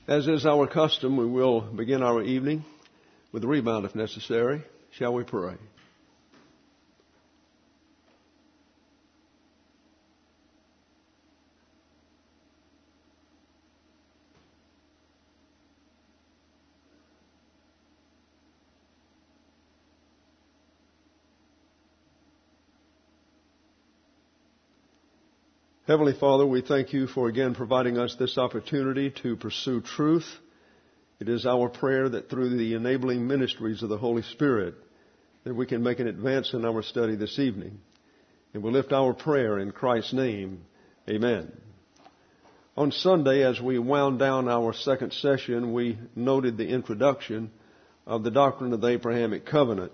As is our custom, we will begin our evening with a rebound if necessary. Shall we pray? Heavenly Father, we thank you for again providing us this opportunity to pursue truth. It is our prayer that through the enabling ministries of the Holy Spirit that we can make an advance in our study this evening. And we lift our prayer in Christ's name. Amen. On Sunday, as we wound down our second session, we noted the introduction of the doctrine of the Abrahamic covenant.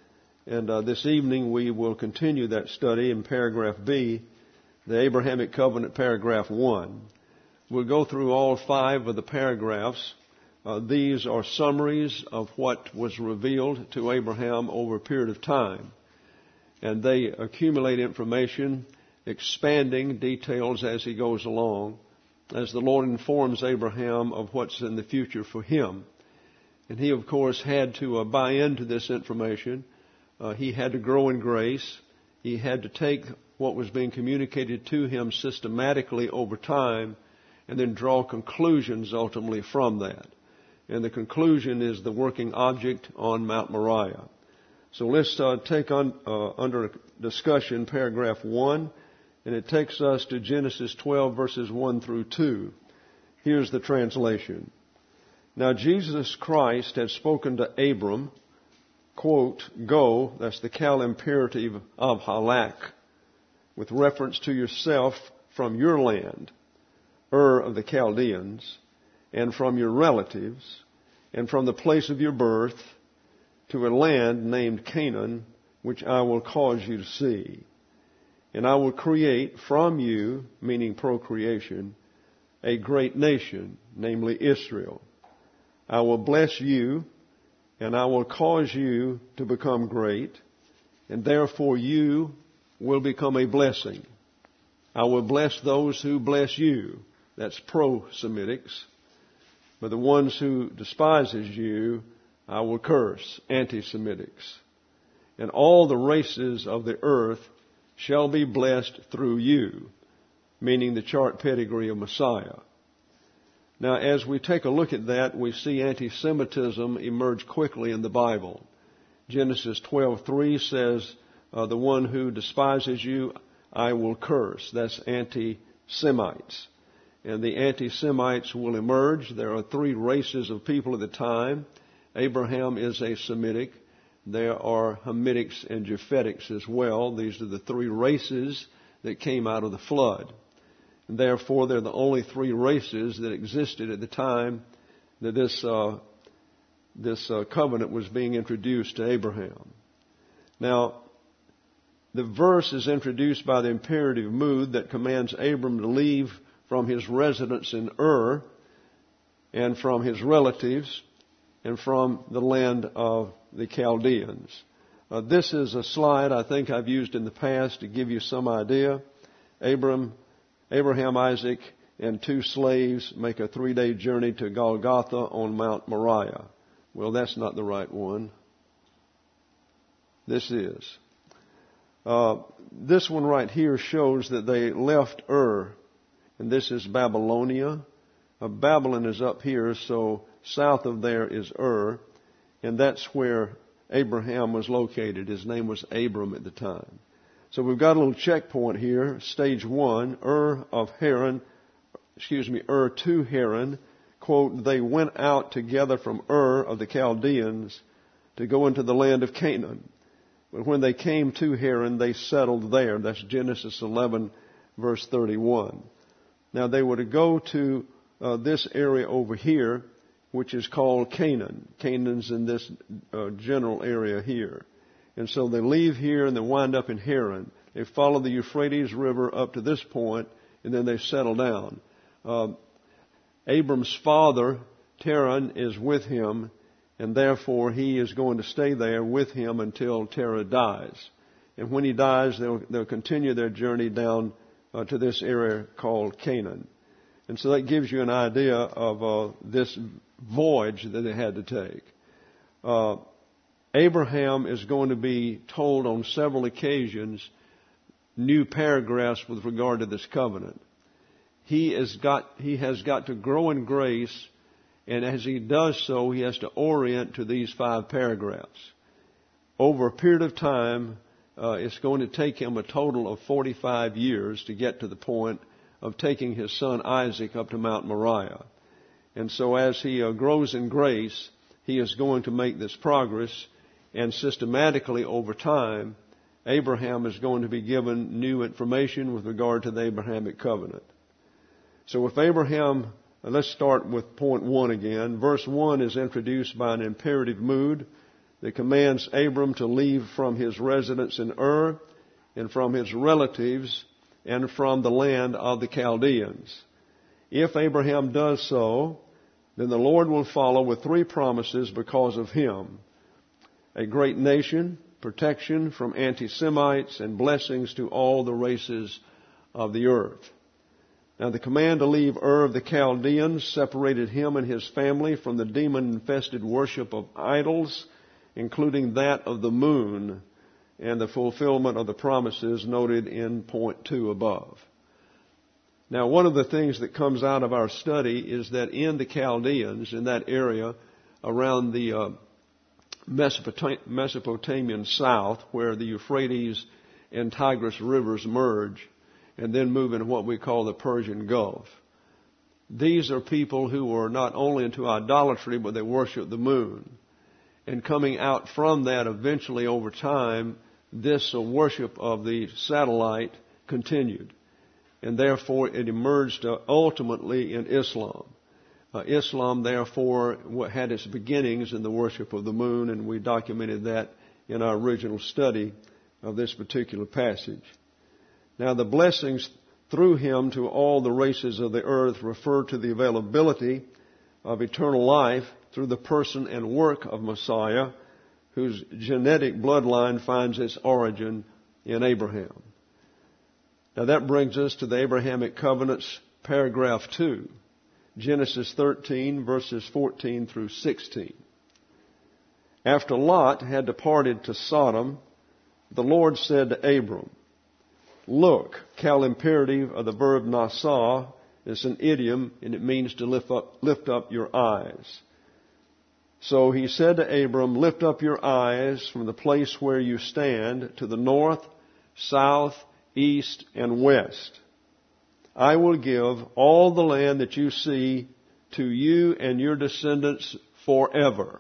And this evening we will continue that study in paragraph B, the Abrahamic Covenant, paragraph 1. We'll go through all 5 of the paragraphs. These are summaries of what was revealed to Abraham over a period of time. And they accumulate information, expanding details as he goes along, as the Lord informs Abraham of what's in the future for him. And he, of course, had to buy into this information. He had to grow in grace. He had to take what was being communicated to him systematically over time and then draw conclusions ultimately from that. And the conclusion is the working object on Mount Moriah. So let's take on under discussion paragraph 1, and it takes us to Genesis 12 verses 1 through 2. Here's the translation. Now Jesus Christ had spoken to Abram, quote, "Go," that's the Cal imperative of halak, with reference to yourself from your land, Ur of the Chaldeans, and from your relatives, and from the place of your birth, to a land named Canaan, which I will cause you to see. And I will create from you, meaning procreation, a great nation, namely Israel. I will bless you, and I will cause you to become great, and therefore you will become a blessing. I will bless those who bless you. That's pro-Semitics. But the ones who despises you, I will curse, anti-Semitics. And all the races of the earth shall be blessed through you, meaning the chart pedigree of Messiah. Now, as we take a look at that, we see anti-Semitism emerge quickly in the Bible. Genesis 12:3 says, the one who despises you, I will curse. That's anti-Semites. And the anti-Semites will emerge. There are 3 races of people at the time. Abraham is a Semitic. There are Hamitics and Japhetics as well. These are the 3 races that came out of the flood. And therefore, they're the only 3 races that existed at the time that this covenant was being introduced to Abraham. Now, the verse is introduced by the imperative mood that commands Abram to leave from his residence in Ur and from his relatives and from the land of the Chaldeans. This is a slide I think I've used in the past to give you some idea. Abraham, Isaac, and 2 slaves make a 3-day journey to Golgotha on Mount Moriah. Well, that's not the right one. This is. This one right here shows that they left Ur, and this is Babylonia. Babylon is up here, so south of there is Ur, and that's where Abraham was located. His name was Abram at the time. So we've got a little checkpoint here. Stage 1, Ur to Haran. Quote, they went out together from Ur of the Chaldeans to go into the land of Canaan. But when they came to Haran, they settled there. That's Genesis 11, verse 31. Now they were to go to this area over here, which is called Canaan. Canaan's in this general area here. And so they leave here and they wind up in Haran. They follow the Euphrates River up to this point, and then they settle down. Abram's father, Terah, is with him, and therefore he is going to stay there with him until Terah dies. And when he dies, they'll continue their journey down to this area called Canaan. And so that gives you an idea of this voyage that they had to take. Abraham is going to be told on several occasions new paragraphs with regard to this covenant. He has got to grow in grace, and as he does so, he has to orient to these 5 paragraphs. Over a period of time, it's going to take him a total of 45 years to get to the point of taking his son Isaac up to Mount Moriah. And so as he grows in grace, he is going to make this progress, and systematically over time, Abraham is going to be given new information with regard to the Abrahamic covenant. So if Abraham, let's start with point 1 again. Verse 1 is introduced by an imperative mood that commands Abram to leave from his residence in Ur and from his relatives and from the land of the Chaldeans. If Abraham does so, then the Lord will follow with 3 promises because of him: a great nation, protection from anti-Semites, and blessings to all the races of the earth. Now the command to leave Ur of the Chaldeans separated him and his family from the demon-infested worship of idols, including that of the moon, and the fulfillment of the promises noted in point 2 above. Now, one of the things that comes out of our study is that in the Chaldeans, in that area around the Mesopotamian south, where the Euphrates and Tigris rivers merge and then move into what we call the Persian Gulf, these are people who are not only into idolatry, but they worship the moon. And coming out from that, eventually over time, this worship of the satellite continued. And therefore it emerged ultimately in Islam. Islam, therefore, had its beginnings in the worship of the moon, and we documented that in our original study of this particular passage. Now, the blessings through him to all the races of the earth refer to the availability of eternal life through the person and work of Messiah, whose genetic bloodline finds its origin in Abraham. Now that brings us to the Abrahamic covenants, paragraph 2, Genesis 13, verses 14 through 16. After Lot had departed to Sodom, the Lord said to Abram, "Look," cal imperative of the verb nasah is an idiom, and it means to lift up your eyes. So he said to Abram, "Lift up your eyes from the place where you stand to the north, south, east, and west. I will give all the land that you see to you and your descendants forever.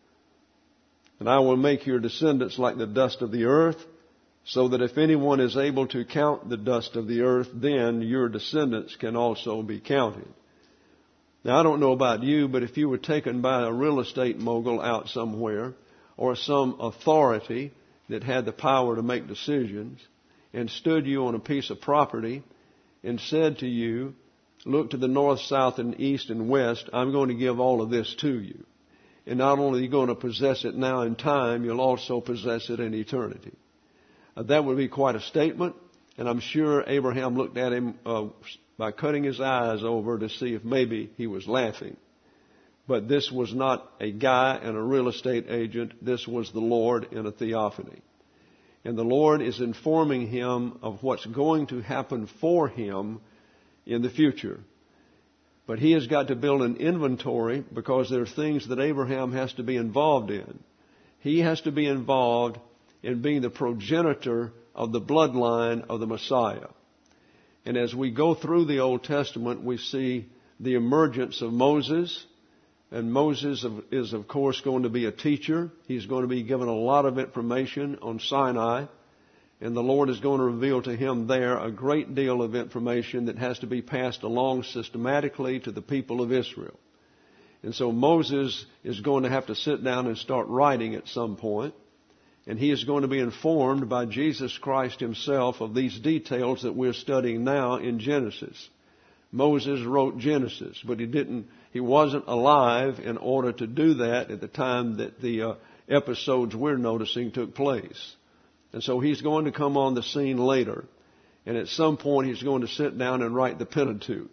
And I will make your descendants like the dust of the earth, so that if anyone is able to count the dust of the earth, then your descendants can also be counted." Now, I don't know about you, but if you were taken by a real estate mogul out somewhere, or some authority that had the power to make decisions, and stood you on a piece of property and said to you, "Look to the north, south, and east and west, I'm going to give all of this to you. And not only are you going to possess it now in time, you'll also possess it in eternity." That would be quite a statement, and I'm sure Abraham looked at him by cutting his eyes over to see if maybe he was laughing. But this was not a guy and a real estate agent. This was the Lord in a theophany. And the Lord is informing him of what's going to happen for him in the future. But he has got to build an inventory, because there are things that Abraham has to be involved in. He has to be involved in being the progenitor of the bloodline of the Messiah. And as we go through the Old Testament, we see the emergence of Moses. And Moses is, of course, going to be a teacher. He's going to be given a lot of information on Sinai. And the Lord is going to reveal to him there a great deal of information that has to be passed along systematically to the people of Israel. And so Moses is going to have to sit down and start writing at some point. And he is going to be informed by Jesus Christ himself of these details that we're studying now in Genesis. Moses wrote Genesis, but he wasn't alive in order to do that at the time that the episodes we're noticing took place. And so he's going to come on the scene later. And at some point he's going to sit down and write the Pentateuch,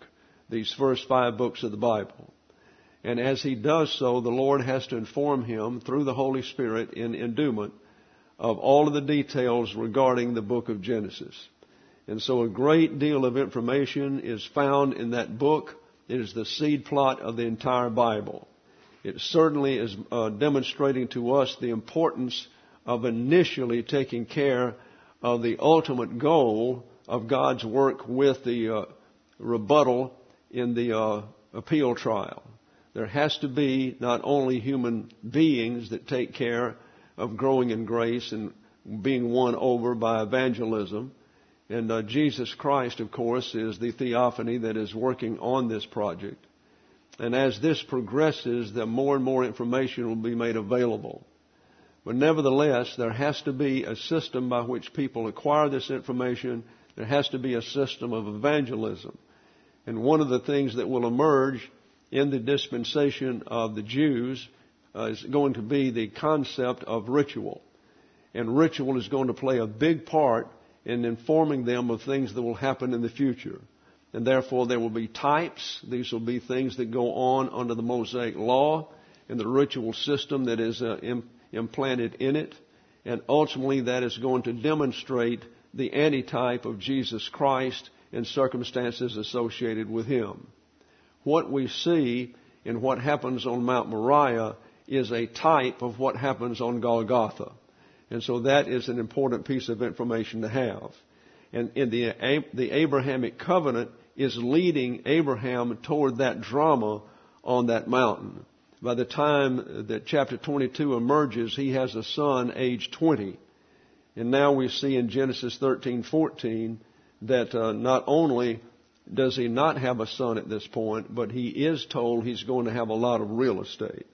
these first 5 books of the Bible. And as he does so, the Lord has to inform him through the Holy Spirit in endowment of all of the details regarding the book of Genesis. And so a great deal of information is found in that book. It is the seed plot of the entire Bible. It certainly is demonstrating to us the importance of initially taking care of the ultimate goal of God's work with the rebuttal in the appeal trial. There has to be not only human beings that take care of growing in grace and being won over by evangelism. And Jesus Christ, of course, is the theophany that is working on this project. And as this progresses, the more and more information will be made available. But nevertheless, there has to be a system by which people acquire this information. There has to be a system of evangelism. And one of the things that will emerge in the dispensation of the Jews is going to be the concept of ritual. And ritual is going to play a big part in informing them of things that will happen in the future. And therefore there will be types. These will be things that go on under the Mosaic law and the ritual system that is implanted in it. And ultimately that is going to demonstrate the antitype of Jesus Christ and circumstances associated with him. What we see in what happens on Mount Moriah is a type of what happens on Golgotha. And so that is an important piece of information to have. And in the Abrahamic covenant is leading Abraham toward that drama on that mountain. By the time that chapter 22 emerges, he has a son aged 20. And now we see in Genesis 13:14 that not only does he not have a son at this point, but he is told he's going to have a lot of real estate.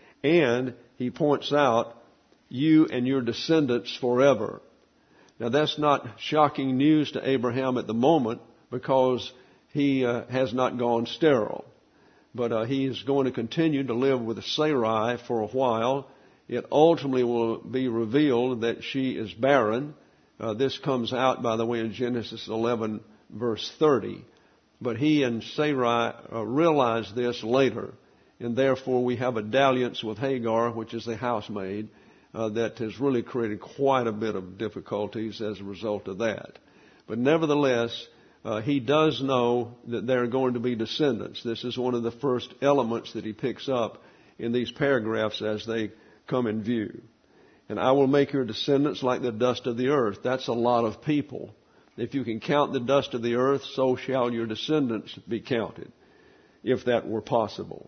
And he points out, you and your descendants forever. Now that's not shocking news to Abraham at the moment because he has not gone sterile. But he is going to continue to live with Sarai for a while. It ultimately will be revealed that she is barren. This comes out, by the way, in Genesis 11, verse 30. But he and Sarai realize this later. And therefore we have a dalliance with Hagar, which is the housemaid, that has really created quite a bit of difficulties as a result of that. But nevertheless, he does know that there are going to be descendants. This is one of the first elements that he picks up in these paragraphs as they come in view. And I will make your descendants like the dust of the earth. That's a lot of people. If you can count the dust of the earth, so shall your descendants be counted, if that were possible.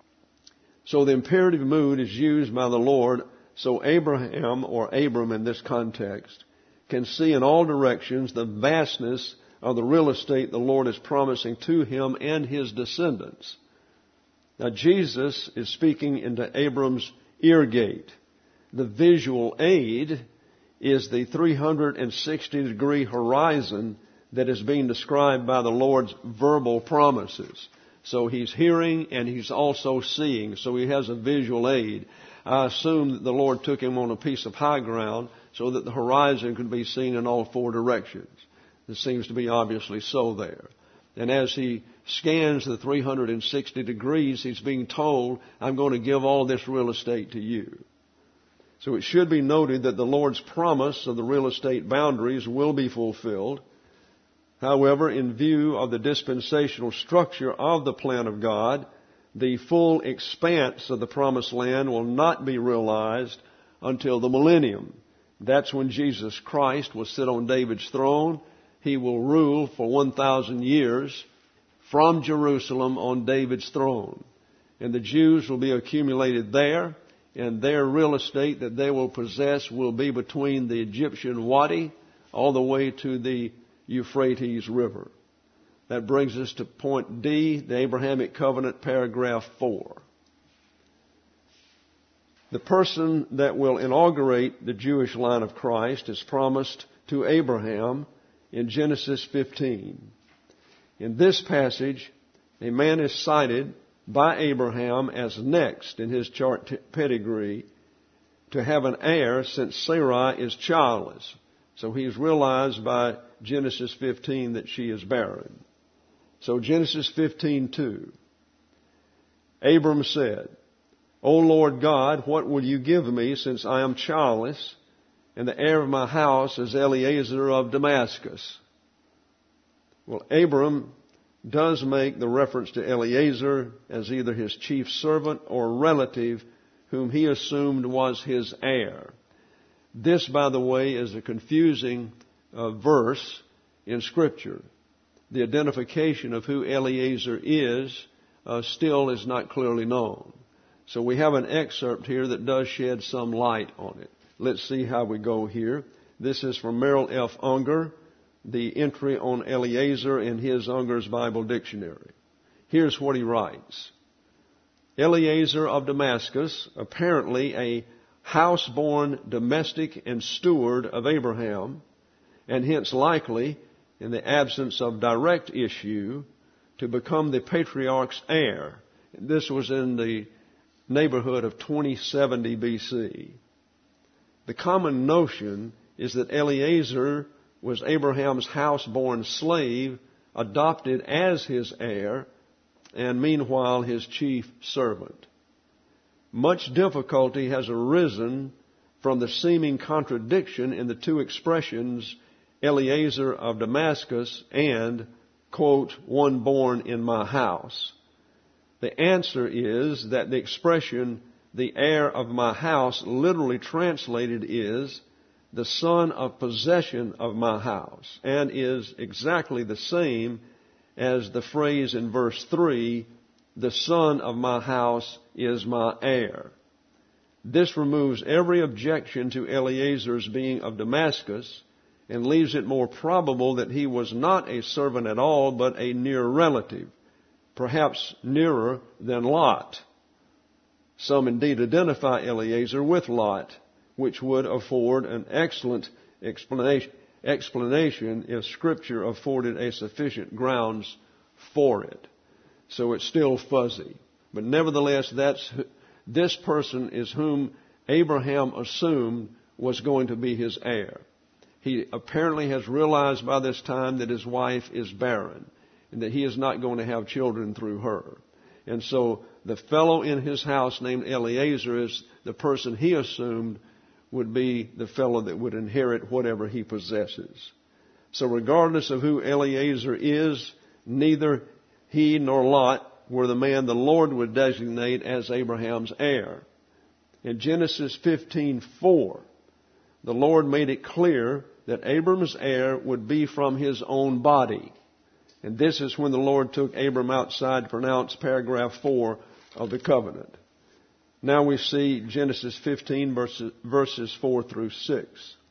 So the imperative mood is used by the Lord so Abraham, or Abram in this context, can see in all directions the vastness of the real estate the Lord is promising to him and his descendants. Now Jesus is speaking into Abram's ear gate. The visual aid is the 360-degree horizon that is being described by the Lord's verbal promises. So he's hearing and he's also seeing. So he has a visual aid. I assume that the Lord took him on a piece of high ground so that the horizon could be seen in all 4 directions. It seems to be obviously so there. And as he scans the 360 degrees, he's being told, I'm going to give all this real estate to you. So it should be noted that the Lord's promise of the real estate boundaries will be fulfilled. However, in view of the dispensational structure of the plan of God, the full expanse of the promised land will not be realized until the millennium. That's when Jesus Christ will sit on David's throne. He will rule for 1,000 years from Jerusalem on David's throne. And the Jews will be accumulated there, and their real estate that they will possess will be between the Egyptian Wadi all the way to the Euphrates River. That brings us to point D, the Abrahamic Covenant, paragraph 4. The person that will inaugurate the Jewish line of Christ is promised to Abraham in Genesis 15. In this passage, a man is cited by Abraham as next in his chart pedigree to have an heir since Sarai is childless. So he's realized by Genesis 15 that she is barren. So Genesis 15:2. Abram said, O Lord God, what will you give me since I am childless, and the heir of my house is Eliezer of Damascus? Well, Abram does make the reference to Eliezer as either his chief servant or relative whom he assumed was his heir. This, by the way, is a confusing verse in Scripture. The identification of who Eliezer is still is not clearly known. So we have an excerpt here that does shed some light on it. Let's see how we go here. This is from Merrill F. Unger, the entry on Eliezer in his Unger's Bible Dictionary. Here's what he writes. Eliezer of Damascus, apparently a house-born domestic and steward of Abraham, and hence likely, in the absence of direct issue, to become the patriarch's heir. This was in the neighborhood of 2070 BC. The common notion is that Eliezer was Abraham's house-born slave, adopted as his heir, and meanwhile his chief servant. Much difficulty has arisen from the seeming contradiction in the two expressions, Eliezer of Damascus and, quote, one born in my house. The answer is that the expression, the heir of my house, literally translated is the son of possession of my house, and is exactly the same as the phrase in verse 3, the son of my house is my heir. This removes every objection to Eliezer's being of Damascus and leaves it more probable that he was not a servant at all, but a near relative, perhaps nearer than Lot. Some indeed identify Eliezer with Lot, which would afford an excellent explanation if Scripture afforded a sufficient grounds for it. So it's still fuzzy. But nevertheless, this person is whom Abraham assumed was going to be his heir. He apparently has realized by this time that his wife is barren and that he is not going to have children through her. And so the fellow in his house named Eliezer is the person he assumed would be the fellow that would inherit whatever he possesses. So regardless of who Eliezer is, neither he nor Lot were the man the Lord would designate as Abraham's heir. In Genesis 15:4, the Lord made it clear that Abram's heir would be from his own body. And this is when the Lord took Abram outside to pronounce paragraph 4 of the covenant. Now we see Genesis 15 verses 4 through 6.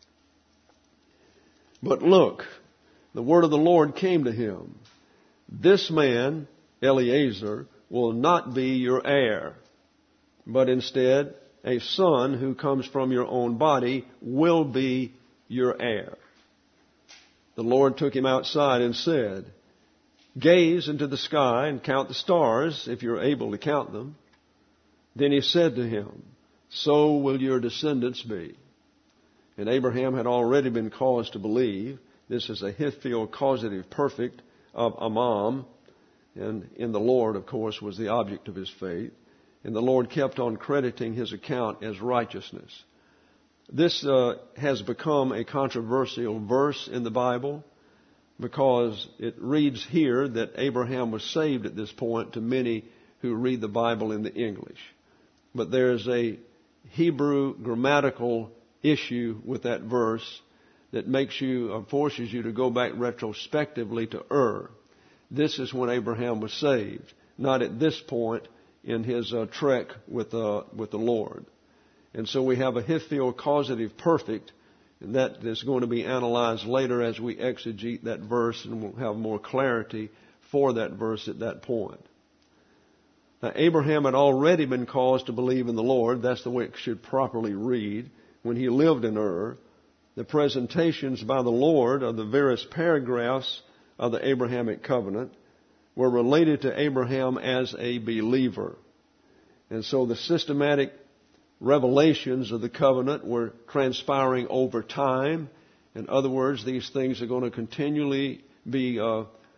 But look, the word of the Lord came to him. This man, Eliezer, will not be your heir, but instead a son who comes from your own body will be your heir. The Lord took him outside and said, gaze into the sky and count the stars, if you're able to count them. Then he said to him, so will your descendants be. And Abraham had already been caused to believe. This is a Hiphil causative perfect of Amam. And in the Lord, of course, was the object of his faith. And the Lord kept on crediting his account as righteousness. This has become a controversial verse in the Bible because it reads here that Abraham was saved at this point to many who read the Bible in the English. But there's a Hebrew grammatical issue with that verse that forces you to go back retrospectively to This is when Abraham was saved, not at this point in his trek with the Lord. And so we have a Hiphil causative perfect, and that is going to be analyzed later as we exegete that verse, and we'll have more clarity for that verse at that point. Now, Abraham had already been caused to believe in the Lord. That's the way it should properly read. When he lived in Ur, the presentations by the Lord of the various paragraphs of the Abrahamic covenant were related to Abraham as a believer. And so the systematic revelations of the covenant were transpiring over time. In other words, these things are going to continually be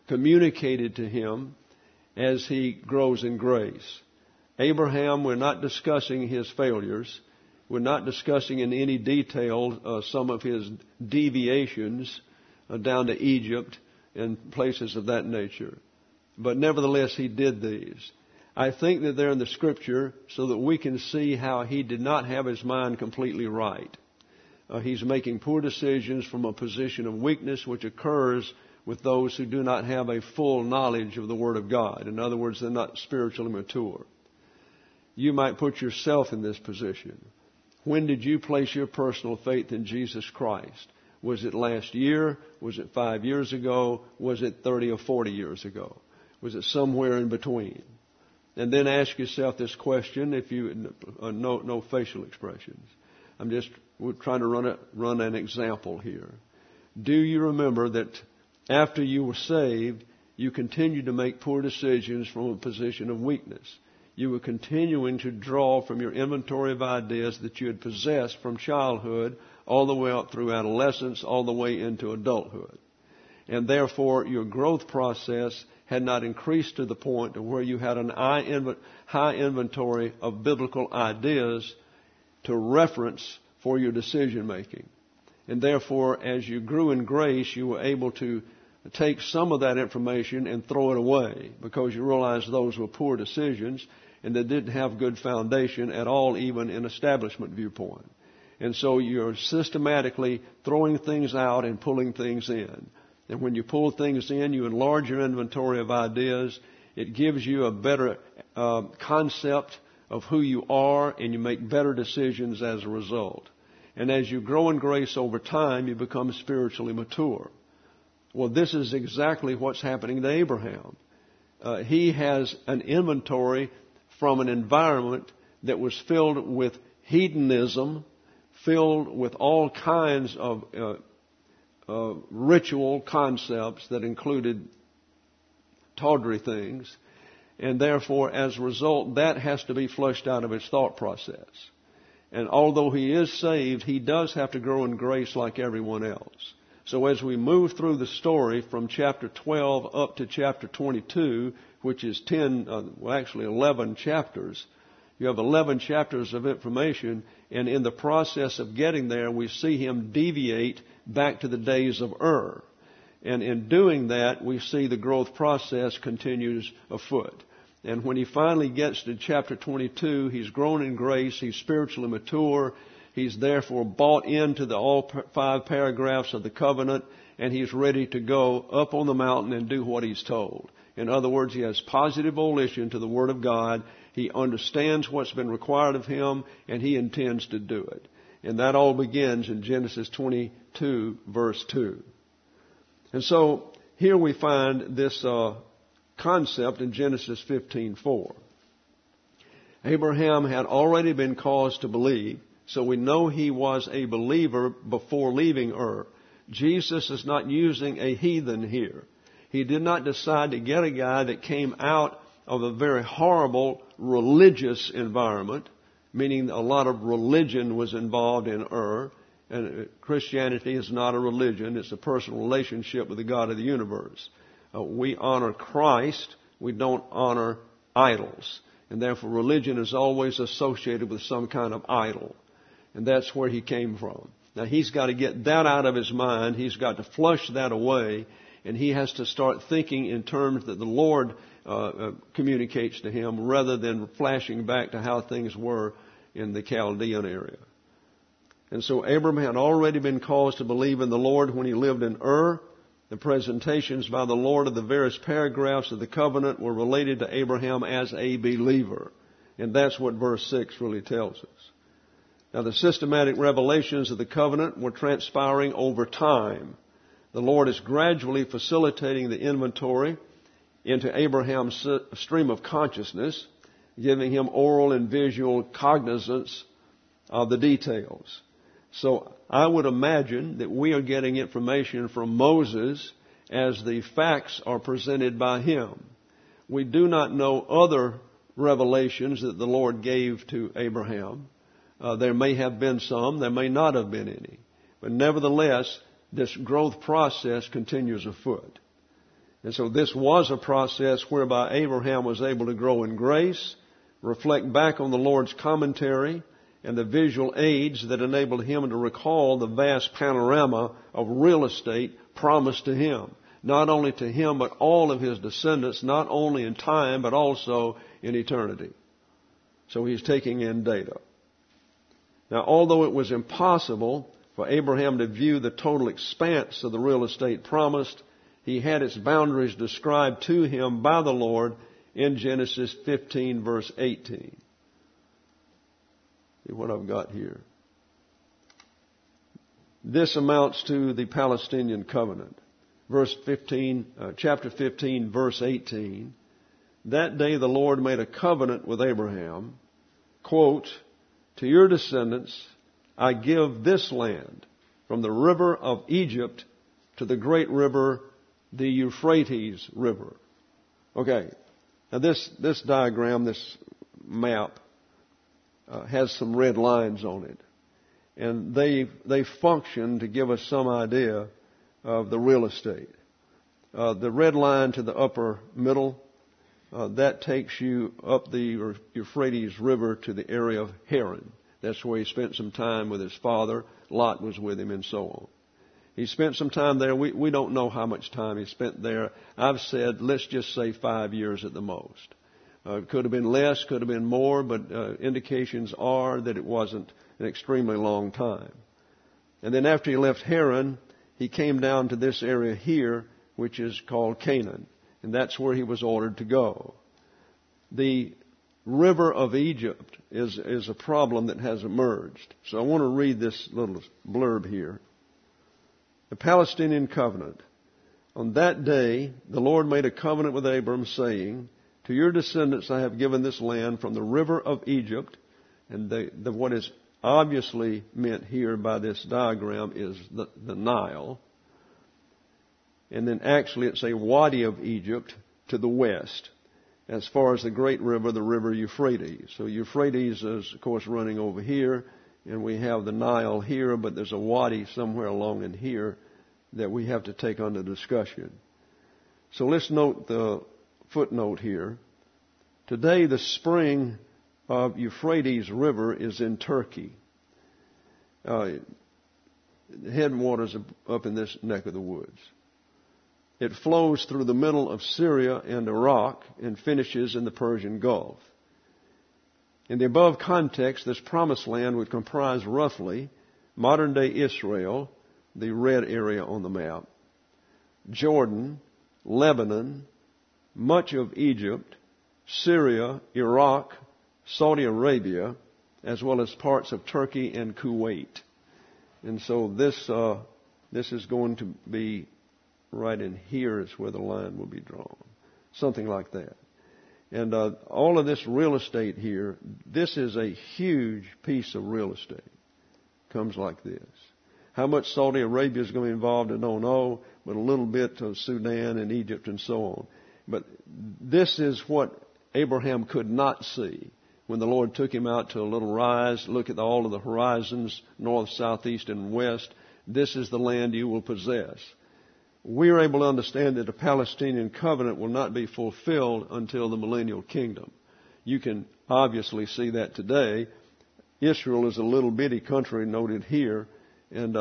communicated to him as he grows in grace. Abraham, we're not discussing his failures. We're not discussing in any detail some of his deviations down to Egypt and places of that nature. But nevertheless, he did these. I think that they're in the Scripture so that we can see how he did not have his mind completely right. He's making poor decisions from a position of weakness, which occurs with those who do not have a full knowledge of the Word of God. In other words, they're not spiritually mature. You might put yourself in this position. When did you place your personal faith in Jesus Christ? Was it last year? Was it 5 years ago? Was it 30 or 40 years ago? Was it somewhere in between? And then ask yourself this question, if you no facial expressions. We're trying to run an example here. Do you remember that after you were saved, you continued to make poor decisions from a position of weakness? You were continuing to draw from your inventory of ideas that you had possessed from childhood all the way up through adolescence, all the way into adulthood. And therefore, your growth process had not increased to the point to where you had an high inventory of biblical ideas to reference for your decision making. And therefore, as you grew in grace, you were able to take some of that information and throw it away because you realized those were poor decisions and they didn't have good foundation at all, even in establishment viewpoint. And so you're systematically throwing things out and pulling things in. And when you pull things in, you enlarge your inventory of ideas. It gives you a better concept of who you are, and you make better decisions as a result. And as you grow in grace over time, you become spiritually mature. Well, this is exactly what's happening to Abraham. He has an inventory from an environment that was filled with hedonism, filled with all kinds of ritual concepts that included tawdry things. And therefore, as a result, that has to be flushed out of his thought process. And although he is saved, he does have to grow in grace like everyone else. So as we move through the story from chapter 12 up to chapter 22, which is 11 chapters, you have 11 chapters of information, and in the process of getting there, we see him deviate back to the days of Ur. And in doing that, we see the growth process continues afoot. And when he finally gets to chapter 22, he's grown in grace, he's spiritually mature, he's therefore bought into all 5 paragraphs of the covenant, and he's ready to go up on the mountain and do what he's told. In other words, he has positive volition to the Word of God. He understands what's been required of him, and he intends to do it. And that all begins in Genesis 22, verse 2. And so here we find this concept in Genesis 15:4. Abraham had already been caused to believe, so we know he was a believer before leaving Ur. Jesus is not using a heathen here. He did not decide to get a guy that came out of a very horrible religious environment, meaning a lot of religion was involved in Ur. And Christianity is not a religion. It's a personal relationship with the God of the universe. We honor Christ. We don't honor idols. And therefore religion is always associated with some kind of idol. And that's where he came from. Now he's got to get that out of his mind. He's got to flush that away. And he has to start thinking in terms that the Lord communicates to him rather than flashing back to how things were in the Chaldean area. And so Abraham had already been caused to believe in the Lord when he lived in Ur. The presentations by the Lord of the various paragraphs of the covenant were related to Abraham as a believer. And that's what verse 6 really tells us. Now the systematic revelations of the covenant were transpiring over time. The Lord is gradually facilitating the inventory into Abraham's stream of consciousness, giving him oral and visual cognizance of the details. So I would imagine that we are getting information from Moses as the facts are presented by him. We do not know other revelations that the Lord gave to Abraham. There may have been some, there may not have been any. But nevertheless, this growth process continues afoot. And so this was a process whereby Abraham was able to grow in grace, reflect back on the Lord's commentary, and the visual aids that enabled him to recall the vast panorama of real estate promised to him. Not only to him, but all of his descendants, not only in time, but also in eternity. So he's taking in data. Now, although it was impossible for Abraham to view the total expanse of the real estate promised, he had its boundaries described to him by the Lord in Genesis 15, verse 18. See what I've got here. This amounts to the Palestinian covenant. Chapter 15, verse 18. That day the Lord made a covenant with Abraham, quote, to your descendants I give this land from the river of Egypt to the great river, the Euphrates River. Okay, now this diagram, this map, has some red lines on it. And they function to give us some idea of the real estate. The red line to the upper middle, that takes you up the Euphrates River to the area of Haran. That's where he spent some time with his father. Lot was with him and so on. He spent some time there. We don't know how much time he spent there. I've said, let's just say 5 years at the most. It could have been less, could have been more, but indications are that it wasn't an extremely long time. And then after he left Haran, he came down to this area here, which is called Canaan. And that's where he was ordered to go. The river of Egypt is a problem that has emerged. So I want to read this little blurb here. The Palestinian covenant. On that day, the Lord made a covenant with Abram, saying, to your descendants I have given this land from the river of Egypt. And what is obviously meant here by this diagram is the Nile. And then actually it's a wadi of Egypt to the west, as far as the great river, the river Euphrates. So Euphrates is, of course, running over here, and we have the Nile here, but there's a wadi somewhere along in here that we have to take under discussion. So let's note the footnote here. Today the spring of Euphrates River is in Turkey. The headwaters are up in this neck of the woods. It flows through the middle of Syria and Iraq and finishes in the Persian Gulf. In the above context, this promised land would comprise roughly modern-day Israel, the red area on the map, Jordan, Lebanon, much of Egypt, Syria, Iraq, Saudi Arabia, as well as parts of Turkey and Kuwait. And so this is going to be right in here is where the line will be drawn. Something like that. And all of this real estate here, this is a huge piece of real estate. Comes like this. How much Saudi Arabia is going to be involved, I don't know, but a little bit of Sudan and Egypt and so on. But this is what Abraham could not see when the Lord took him out to a little rise, look at all of the horizons, north, south, east, and west. This is the land you will possess. We are able to understand that the Palestinian covenant will not be fulfilled until the millennial kingdom. You can obviously see that today. Israel is a little bitty country noted here, and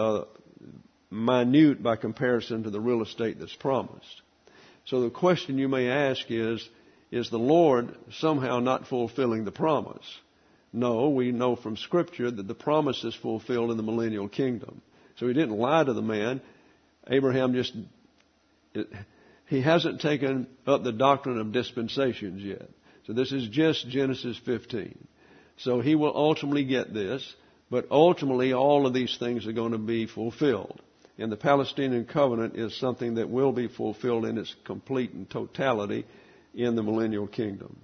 minute by comparison to the real estate that's promised. So the question you may ask is the Lord somehow not fulfilling the promise? No, we know from Scripture that the promise is fulfilled in the millennial kingdom. So he didn't lie to the man. Abraham he hasn't taken up the doctrine of dispensations yet. So this is just Genesis 15. So he will ultimately get this, but ultimately all of these things are going to be fulfilled. And the Palestinian covenant is something that will be fulfilled in its complete and totality in the millennial kingdom.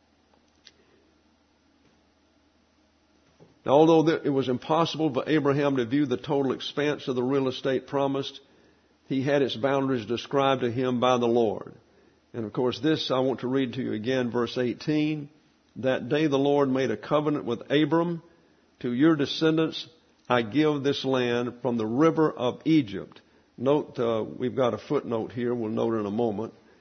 Now, although it was impossible for Abraham to view the total expanse of the real estate promised, he had its boundaries described to him by the Lord. And of course, this I want to read to you again, verse 18. That day the Lord made a covenant with Abram. To your descendants I give this land from the river of Egypt. Note, we've got a footnote here. We'll note in a moment.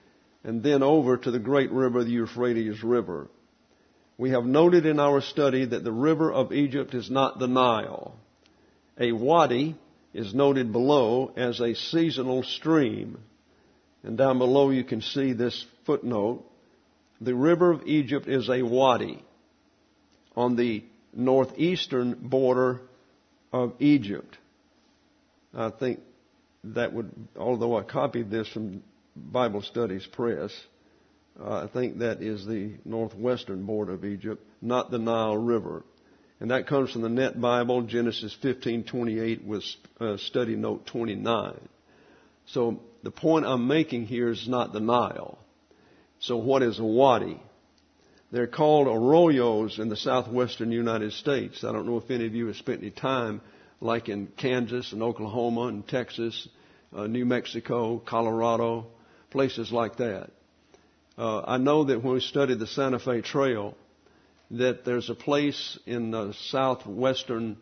and then over to the great river, the Euphrates River. We have noted in our study that the river of Egypt is not the Nile. A wadi is noted below as a seasonal stream. And down below you can see this footnote. The river of Egypt is a wadi on the northeastern border of Egypt. I think that would, although I copied this from Bible Studies Press, I think that is the northwestern border of Egypt, not the Nile River. And that comes from the Net Bible, Genesis 15:28 with study note 29. So the point I'm making here is not the Nile. So what is a wadi? They're called arroyos in the southwestern United States. I don't know if any of you have spent any time like in Kansas and Oklahoma and Texas, New Mexico, Colorado, places like that. I know that when we studied the Santa Fe Trail, that there's a place in the southwestern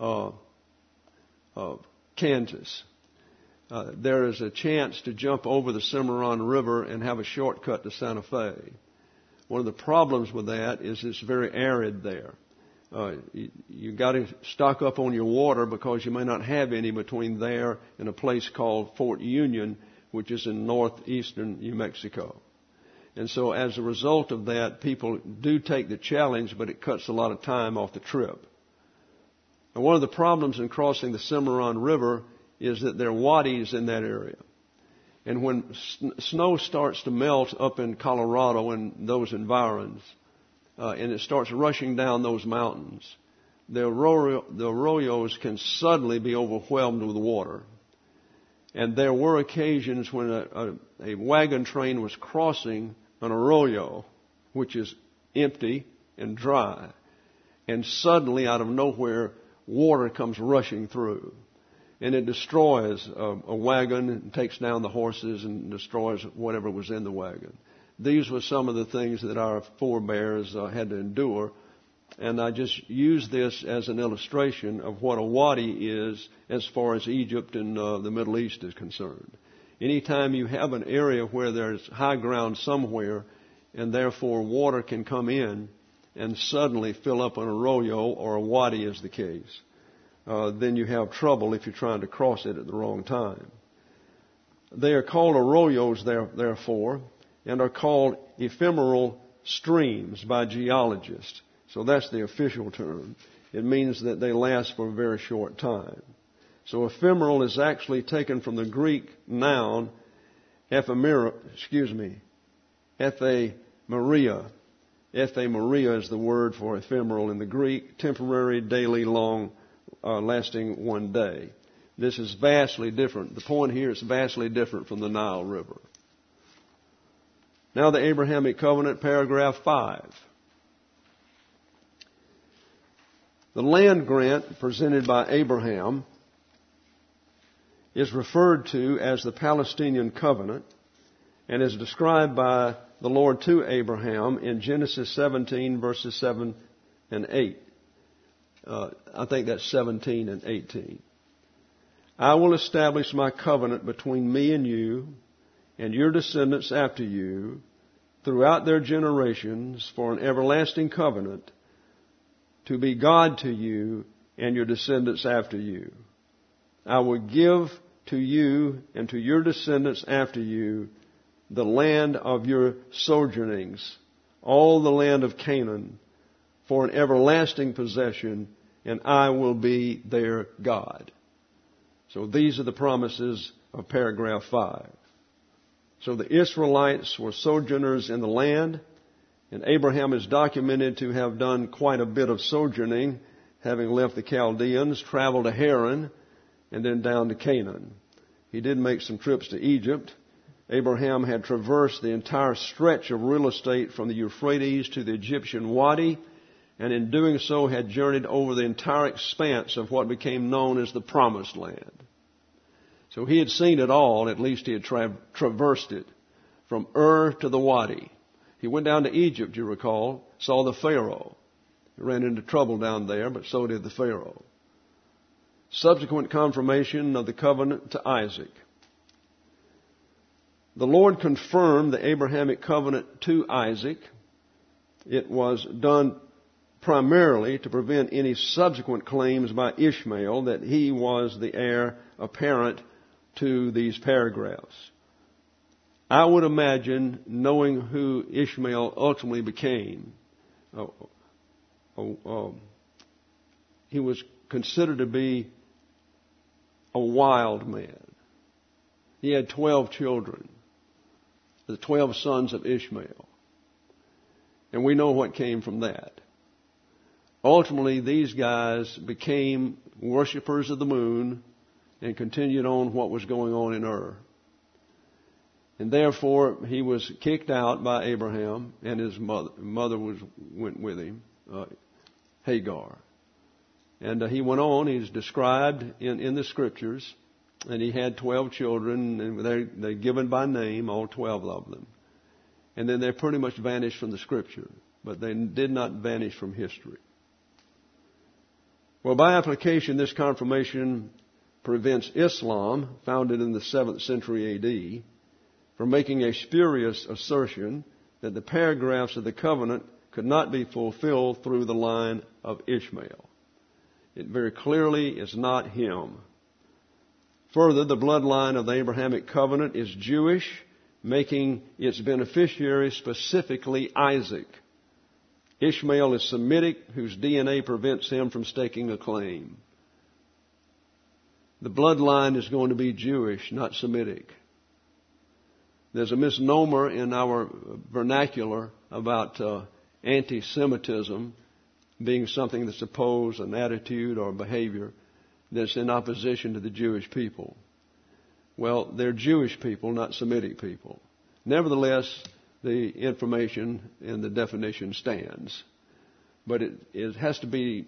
Kansas. There is a chance to jump over the Cimarron River and have a shortcut to Santa Fe. One of the problems with that is it's very arid there. You got to stock up on your water because you may not have any between there and a place called Fort Union, which is in northeastern New Mexico. And so as a result of that, people do take the challenge, but it cuts a lot of time off the trip. And one of the problems in crossing the Cimarron River is that there are wadis in that area. And when snow starts to melt up in Colorado and those environs, and it starts rushing down those mountains, the arroyos can suddenly be overwhelmed with water. And there were occasions when a wagon train was crossing an arroyo, which is empty and dry, and suddenly out of nowhere, water comes rushing through. And it destroys a wagon and takes down the horses and destroys whatever was in the wagon. These were some of the things that our forebears had to endure. And I just use this as an illustration of what a wadi is as far as Egypt and the Middle East is concerned. Anytime you have an area where there's high ground somewhere and therefore water can come in and suddenly fill up an arroyo or a wadi is the case, then you have trouble if you're trying to cross it at the wrong time. They are called arroyos, therefore, and are called ephemeral streams by geologists. So that's the official term. It means that they last for a very short time. So ephemeral is actually taken from the Greek noun ephemeria. Ephemeria is the word for ephemeral in the Greek, temporary, daily, long, lasting one day. This is vastly different. The point here is vastly different from the Nile River. Now the Abrahamic Covenant, paragraph 5. The land grant presented by Abraham is referred to as the Palestinian Covenant and is described by the Lord to Abraham in Genesis 17 verses 7 and 8. I think that's 17 and 18. I will establish my covenant between me and you and your descendants after you throughout their generations for an everlasting covenant to be God to you and your descendants after you. I will give to you and to your descendants after you the land of your sojournings, all the land of Canaan, for an everlasting possession, and I will be their God. So these are the promises of paragraph 5. So the Israelites were sojourners in the land, and Abraham is documented to have done quite a bit of sojourning, having left the Chaldeans, traveled to Haran, and then down to Canaan. He did make some trips to Egypt. Abraham had traversed the entire stretch of real estate from the Euphrates to the Egyptian Wadi, and in doing so had journeyed over the entire expanse of what became known as the Promised Land. So he had seen it all, at least he had traversed it, from Ur to the Wadi. He went down to Egypt, you recall, saw the Pharaoh. He ran into trouble down there, but so did the Pharaoh. Subsequent confirmation of the covenant to Isaac. The Lord confirmed the Abrahamic covenant to Isaac. It was done primarily to prevent any subsequent claims by Ishmael that he was the heir apparent to these paragraphs. I would imagine, knowing who Ishmael ultimately became, he was considered to be a wild man. He had 12 children, the 12 sons of Ishmael. And we know what came from that. Ultimately, these guys became worshipers of the moon and continued on what was going on in Ur. And therefore, he was kicked out by Abraham, and his mother went with him, Hagar. And he went on. He's described in the Scriptures, and he had 12 children, and they're given by name, all 12 of them. And then they pretty much vanished from the Scripture, but they did not vanish from history. Well, by application, this confirmation prevents Islam, founded in the 7th century A.D., from making a spurious assertion that the paragraphs of the covenant could not be fulfilled through the line of Ishmael. It very clearly is not him. Further, the bloodline of the Abrahamic covenant is Jewish, making its beneficiary specifically Isaac. Ishmael is Semitic, whose DNA prevents him from staking a claim. The bloodline is going to be Jewish, not Semitic. There's a misnomer in our vernacular about anti-Semitism being something that's opposed, an attitude or behavior that's in opposition to the Jewish people. Well, they're Jewish people, not Semitic people. Nevertheless, the information and the definition stands. But it has to be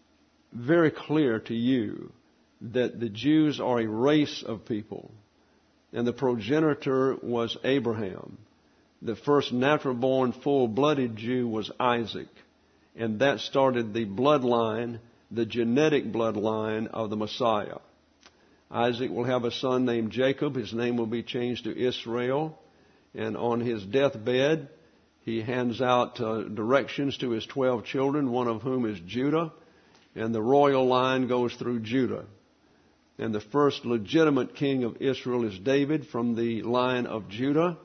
very clear to you that the Jews are a race of people, and the progenitor was Abraham. The first natural-born, full-blooded Jew was Isaac, and that started the bloodline, the genetic bloodline of the Messiah. Isaac will have a son named Jacob. His name will be changed to Israel. And on his deathbed, he hands out directions to his 12 children, one of whom is Judah. And the royal line goes through Judah. And the first legitimate king of Israel is David from the line of Judah.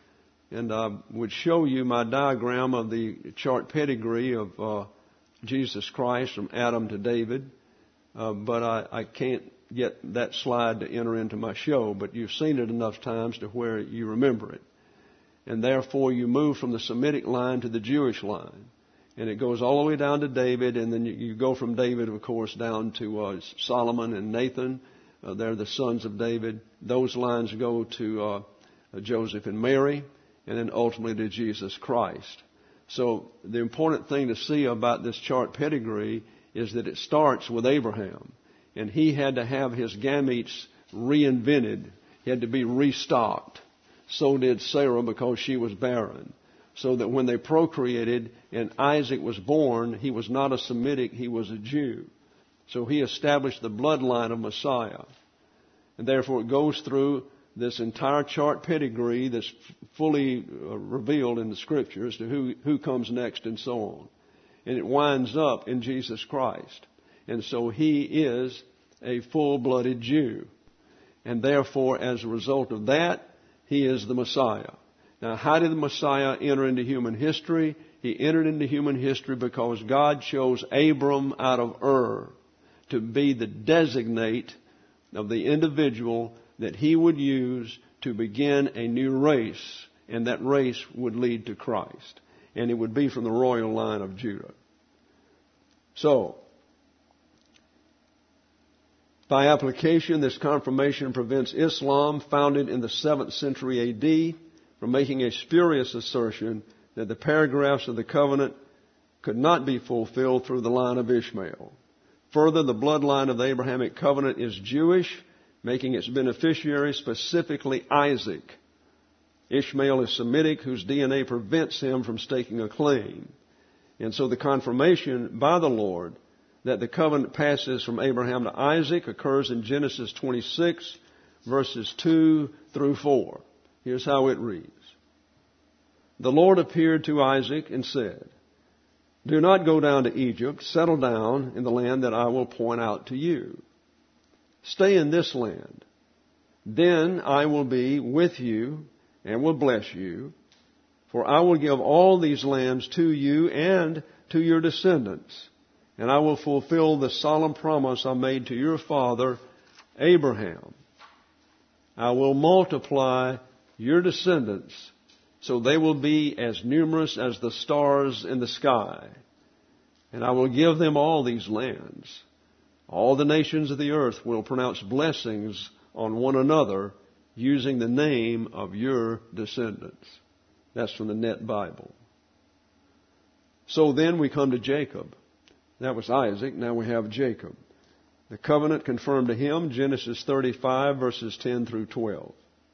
And I would show you my diagram of the chart pedigree of Jesus Christ from Adam to David. But I can't get that slide to enter into my show. But you've seen it enough times to where you remember it. And therefore you move from the Semitic line to the Jewish line. And it goes all the way down to David, and then you go from David, of course, down to Solomon and Nathan. They're the sons of David. Those lines go to Joseph and Mary, and then ultimately to Jesus Christ. So the important thing to see about this chart pedigree is that it starts with Abraham. And he had to have his gametes reinvented. He had to be restocked. So did Sarah, because she was barren. So that when they procreated and Isaac was born, he was not a Semitic, he was a Jew. So he established the bloodline of Messiah. And therefore it goes through this entire chart pedigree that's fully revealed in the Scriptures to who comes next and so on. And it winds up in Jesus Christ. And so he is a full-blooded Jew. And therefore, as a result of that, he is the Messiah. Now, how did the Messiah enter into human history? He entered into human history because God chose Abram out of Ur to be the designate of the individual that he would use to begin a new race, and that race would lead to Christ. And it would be from the royal line of Judah. So, by application, this confirmation prevents Islam, founded in the 7th century A.D., from making a spurious assertion that the paragraphs of the covenant could not be fulfilled through the line of Ishmael. Further, the bloodline of the Abrahamic covenant is Jewish, making its beneficiary specifically Isaac. Ishmael is Semitic, whose DNA prevents him from staking a claim. And so the confirmation by the Lord that the covenant passes from Abraham to Isaac occurs in Genesis 26, verses 2 through 4. Here's how it reads. The Lord appeared to Isaac and said, do not go down to Egypt. Settle down in the land that I will point out to you. Stay in this land. Then I will be with you and will bless you. For I will give all these lands to you and to your descendants. And I will fulfill the solemn promise I made to your father, Abraham. I will multiply your descendants so they will be as numerous as the stars in the sky. And I will give them all these lands. All the nations of the earth will pronounce blessings on one another using the name of your descendants. That's from the Net Bible. So then we come to Jacob. That was Isaac. Now we have Jacob. The covenant confirmed to him, Genesis 35, verses 10 through 12.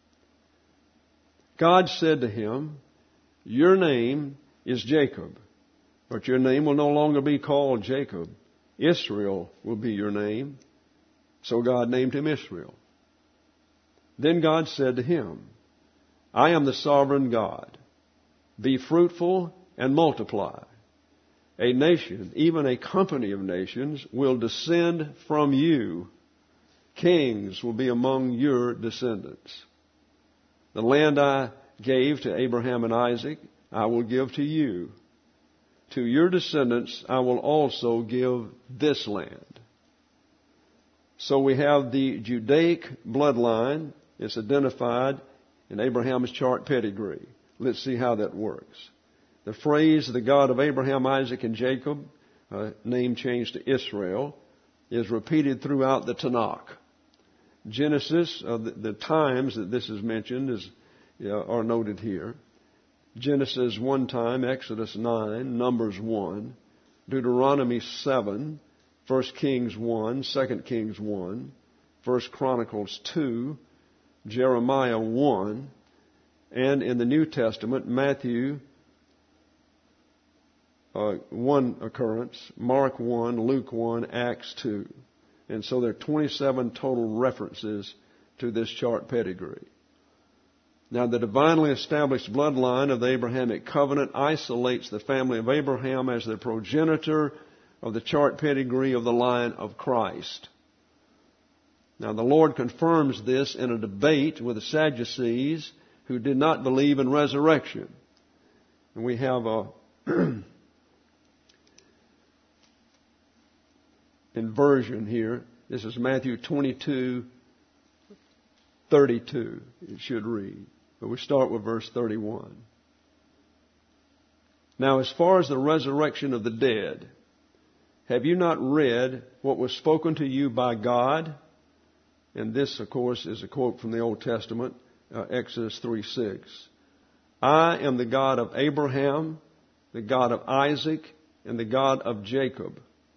God said to him, your name is Jacob, but your name will no longer be called Jacob. Israel will be your name. So God named him Israel. Then God said to him, I am the sovereign God. Be fruitful and multiply. A nation, even a company of nations, will descend from you. Kings will be among your descendants. The land I gave to Abraham and Isaac, I will give to you. To your descendants, I will also give this land. So we have the Judaic bloodline. It's identified in Abraham's chart pedigree. Let's see how that works. The phrase, the God of Abraham, Isaac, and Jacob, name changed to Israel, is repeated throughout the Tanakh. Genesis, the times that this is mentioned are noted here. Genesis 1 time, Exodus 9, Numbers 1, Deuteronomy 7, 1 Kings 1, 2 Kings 1, 1 Chronicles 2, Jeremiah 1, and in the New Testament, Matthew 1 occurrence, Mark 1, Luke 1, Acts 2. And so there are 27 total references to this chart pedigree. Now, the divinely established bloodline of the Abrahamic covenant isolates the family of Abraham as the progenitor of the chart pedigree of the line of Christ. Now, the Lord confirms this in a debate with the Sadducees who did not believe in resurrection. And we have a inversion here. This is Matthew 22:32. It should read. But we start with verse 31. Now, as far as the resurrection of the dead, have you not read what was spoken to you by God? And this, of course, is a quote from the Old Testament, Exodus 3:6. I am the God of Abraham, the God of Isaac, and the God of Jacob.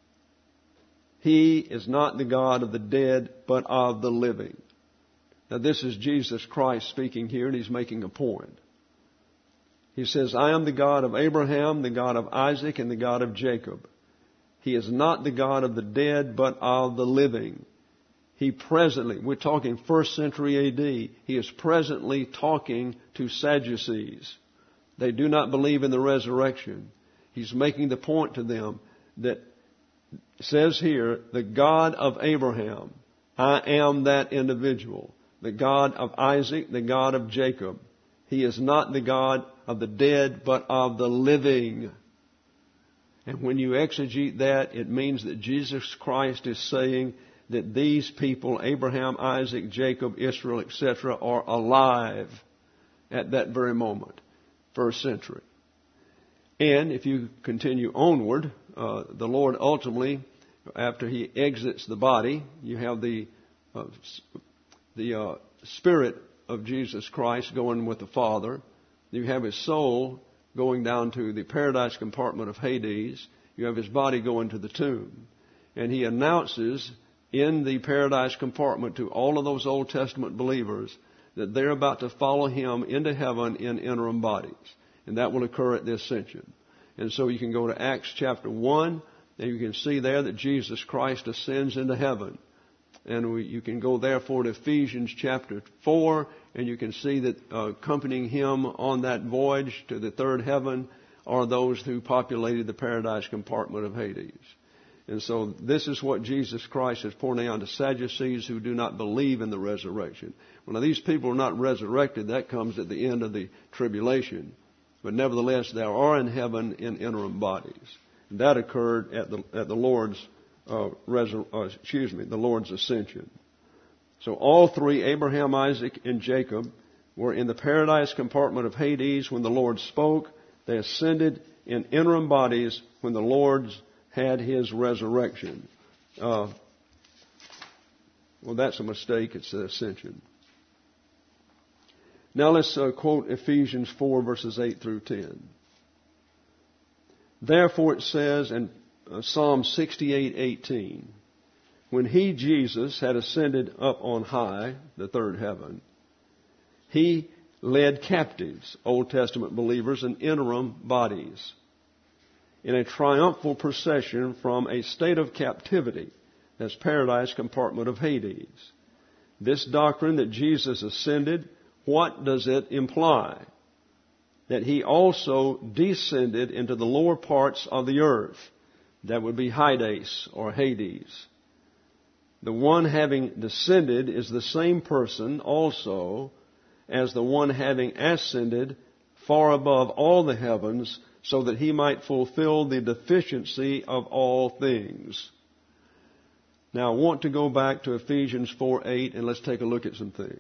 He is not the God of the dead, but of the living. Now, this is Jesus Christ speaking here, and he's making a point. He says, I am the God of Abraham, the God of Isaac, and the God of Jacob. He is not the God of the dead, but of the living. He presently, we're talking 1st century A.D., he is presently talking to Sadducees. They do not believe in the resurrection. He's making the point to them that says here, the God of Abraham, I am that individual. The God of Isaac, the God of Jacob. He is not the God of the dead, but of the living. And when you exegete that, it means that Jesus Christ is saying that these people, Abraham, Isaac, Jacob, Israel, etc., are alive at that very moment, 1st century. And if you continue onward, the Lord ultimately, after he exits the body, you have the Spirit of Jesus Christ going with the Father. You have his soul going down to the paradise compartment of Hades. You have his body going to the tomb. And he announces in the paradise compartment to all of those Old Testament believers that they're about to follow him into heaven in interim bodies. And that will occur at the ascension. And so you can go to Acts chapter 1, and you can see there that Jesus Christ ascends into heaven And you can go therefore to Ephesians chapter 4, and you can see that accompanying him on that voyage to the third heaven are those who populated the paradise compartment of Hades. And so this is what Jesus Christ is pointing out to Sadducees who do not believe in the resurrection. Well, now these people are not resurrected. That comes at the end of the tribulation. But nevertheless, they are in heaven in interim bodies. And that occurred at the Lord's the Lord's ascension. So all three, Abraham, Isaac, and Jacob, were in the paradise compartment of Hades when the Lord spoke. They ascended in interim bodies when the Lord had his resurrection. Well, that's a mistake. It's the ascension. Now let's quote Ephesians 4, verses 8 through 10. Therefore it says in Psalm 68:18, when he, Jesus, had ascended up on high, the third heaven, he led captives, Old Testament believers, in interim bodies, in a triumphal procession from a state of captivity, that's paradise compartment of Hades. This doctrine that Jesus ascended, what does it imply? That he also descended into the lower parts of the earth. That would be Hades or Hades. The one having descended is the same person also as the one having ascended far above all the heavens, so that he might fulfill the deficiency of all things. Now I want to go back to Ephesians 4:8 and let's take a look at some things.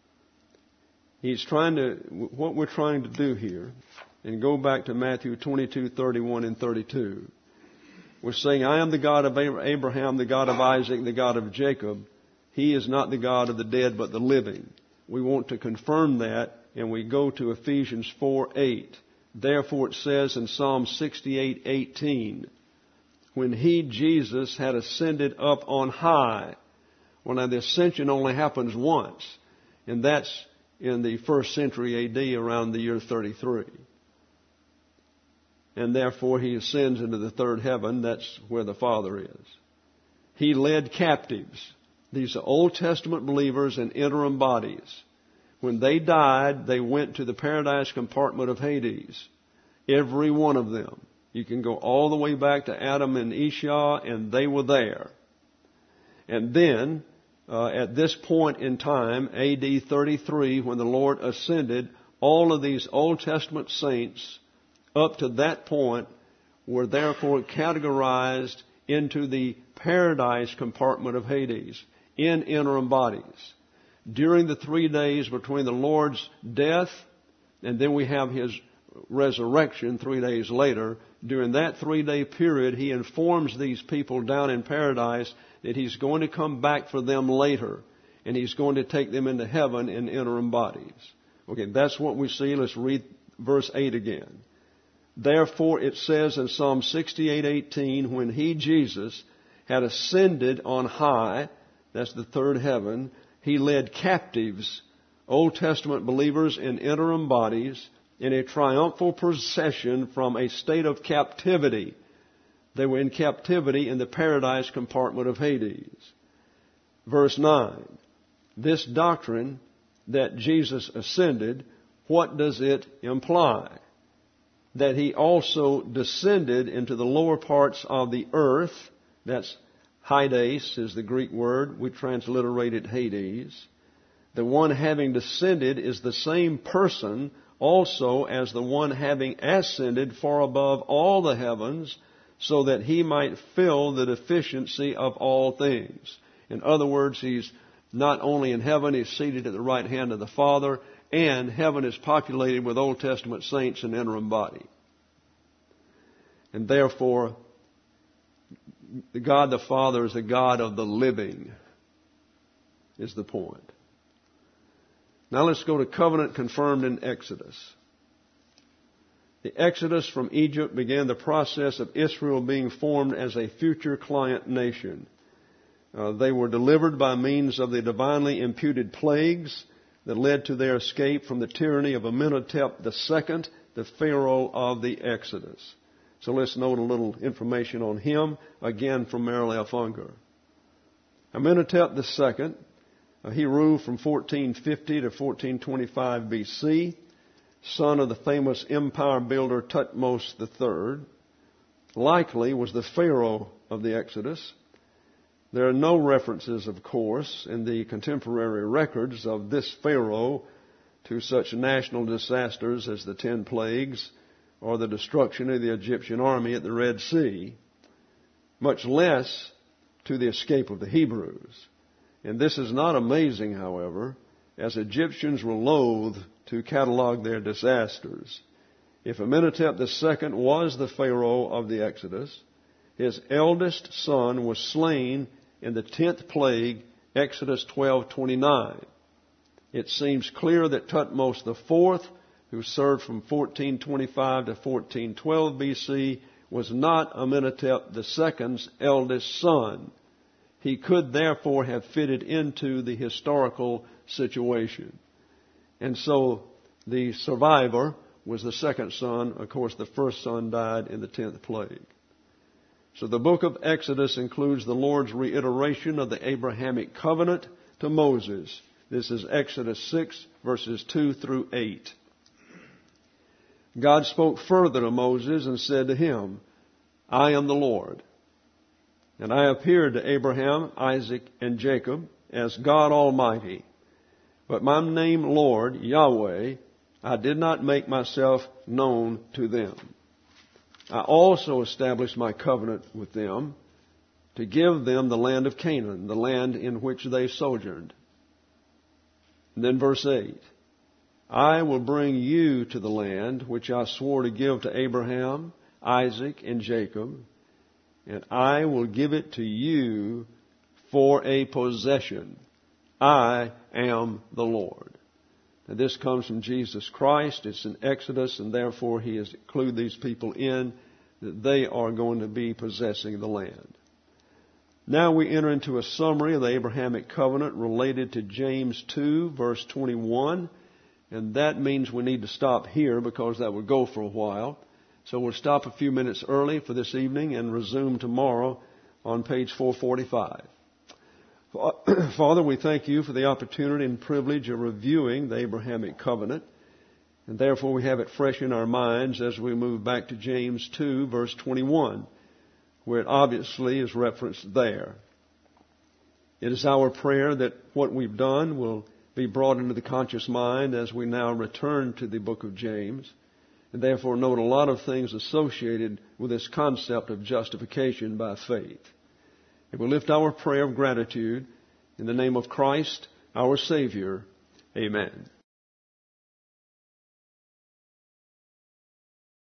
What we're trying to do here, and go back to Matthew 22:31 and 32. We're saying, I am the God of Abraham, the God of Isaac, the God of Jacob. He is not the God of the dead, but the living. We want to confirm that, and we go to Ephesians 4:8. Therefore it says in Psalm 68:18, when he, Jesus, had ascended up on high. Well, now the ascension only happens once, and that's in the 1st century A.D. around the year 33. And therefore he ascends into the third heaven. That's where the Father is. He led captives. These are Old Testament believers in interim bodies. When they died, they went to the paradise compartment of Hades. Every one of them. You can go all the way back to Adam and Esau, and they were there. And then, at this point in time, A.D. 33, when the Lord ascended, all of these Old Testament saints up to that point were therefore categorized into the paradise compartment of Hades in interim bodies. During the 3 days between the Lord's death and then we have his resurrection 3 days later, during that 3-day period, he informs these people down in paradise that he's going to come back for them later, and he's going to take them into heaven in interim bodies. Okay, that's what we see. Let's read verse 8 again. Therefore it says in Psalm 68:18, when he, Jesus, had ascended on high, that's the third heaven, he led captives, Old Testament believers, in interim bodies, in a triumphal procession from a state of captivity. They were in captivity in the paradise compartment of Hades. Verse 9. This doctrine that Jesus ascended, what does it imply? That he also descended into the lower parts of the earth. That's Hades is the Greek word. We transliterate it Hades. The one having descended is the same person also as the one having ascended far above all the heavens, so that he might fill the deficiency of all things. In other words, he's not only in heaven, he's seated at the right hand of the Father, and heaven is populated with Old Testament saints in interim body. And therefore, the God the Father is the God of the living, is the point. Now let's go to covenant confirmed in Exodus. The Exodus from Egypt began the process of Israel being formed as a future client nation. They were delivered by means of the divinely imputed plagues that led to their escape from the tyranny of Amenhotep II, the Pharaoh of the Exodus. So let's note a little information on him, again from Merrill F. Unger. Amenhotep II, he ruled from 1450 to 1425 BC, son of the famous empire builder Thutmose III, likely was the Pharaoh of the Exodus. There are no references, of course, in the contemporary records of this Pharaoh to such national disasters as the 10 plagues or the destruction of the Egyptian army at the Red Sea, much less to the escape of the Hebrews. And this is not amazing, however, as Egyptians were loath to catalog their disasters. If Amenhotep II was the Pharaoh of the Exodus, his eldest son was slain in the 10th plague, Exodus 12:29. It seems clear that Thutmose IV, who served from 1425 to 1412 BC, was not Amenhotep II's eldest son. He could therefore have fitted into the historical situation. And so the survivor was the second son. Of course, the first son died in the 10th plague. So the book of Exodus includes the Lord's reiteration of the Abrahamic covenant to Moses. This is Exodus 6, verses 2 through 8. God spoke further to Moses and said to him, I am the Lord. And I appeared to Abraham, Isaac, and Jacob as God Almighty. But my name, Lord, Yahweh, I did not make myself known to them. I also established my covenant with them to give them the land of Canaan, the land in which they sojourned. And then verse 8. I will bring you to the land which I swore to give to Abraham, Isaac, and Jacob, and I will give it to you for a possession. I am the Lord. Now, this comes from Jesus Christ. It's in Exodus, and therefore He has included these people in that they are going to be possessing the land. Now we enter into a summary of the Abrahamic covenant related to James 2, verse 21. And that means we need to stop here because that would go for a while. So we'll stop a few minutes early for this evening and resume tomorrow on page 445. Father, we thank you for the opportunity and privilege of reviewing the Abrahamic covenant. And therefore we have it fresh in our minds as we move back to James 2, verse 21, where it obviously is referenced there. It is our prayer that what we've done will be brought into the conscious mind as we now return to the book of James, and therefore note a lot of things associated with this concept of justification by faith. And we lift our prayer of gratitude in the name of Christ, our Savior. Amen.